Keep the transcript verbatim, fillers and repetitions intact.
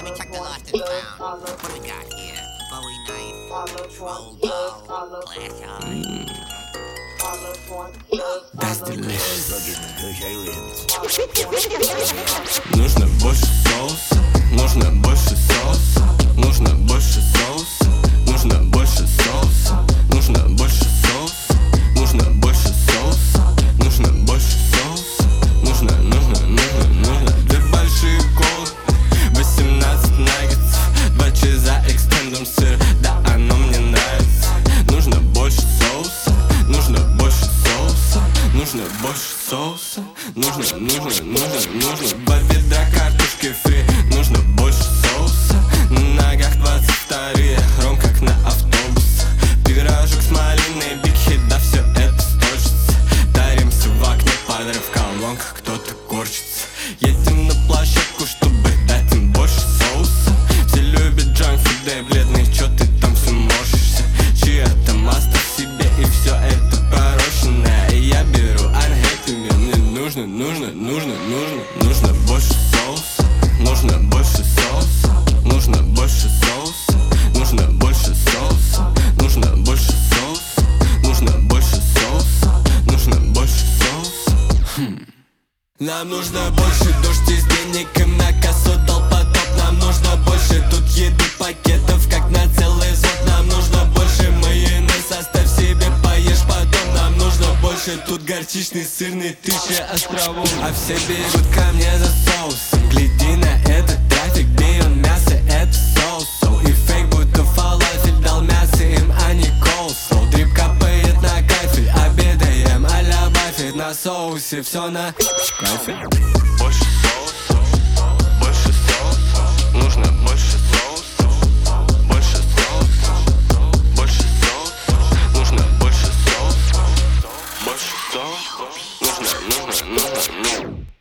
me check the lost and found. What do we got here? Bowie knife, roll ball, glass eye. That's delicious. Нужно больше соуса, нужно больше соуса, нужно больше соуса, нужно больше соуса, нужно больше соуса, нужно больше соуса, нужно больше соуса, нужно, нужно, нужно, нужно. Две большие колы, восемнадцать наггетсов, два чиза экстендом сыр, да оно мне нравится. Нужно больше соуса, нужно больше соуса, нужно больше соуса, нужно, нужно, нужно, нужно. Два ведра картошки фри, нужно больше соуса. На ногах двадцать вторые, хром как на автобусах. Пирожок с малиной, биг хит, да все это сточится. Таримся в окне, подрыв в колонках, кто-то корчится. Едем на площадку, чтобы дать им больше соуса. Все любят джанк-фуд, да и бледный, чё ты там все морщишься? Чья-то маста в себе, и все это порощенное. И я беру архетами, мне нужно, нужно, нужно, нужно, нужно больше соуса, нужно больше соуса, нужно больше соуса, нужно больше соуса, нужно больше соуса, нужно больше соуса, нужно больше соуса. Хм. Нам нужно больше, дождь из денег, им на кассу дал потоп. Нам нужно больше, тут еды пакетов, как на целый зод. Нам нужно больше майонез, оставь себе, поешь потом. Нам нужно больше, тут горчичный, сырный, тысяча островов. А все бегут ко мне за соусом. Гляди на этот трафик, бейон, мясо, это соус. И фейк, будто фалафель, дал мясо им, а не коуслоу. Дрип капает на кайфе, обедаем а-ля Баффет. На соусе все на кайфе. Больше соуса, больше соуса, нужно больше соуса, больше соуса, больше соуса, нужно больше соуса, больше соуса, нужно, нужно, нужно, нужно.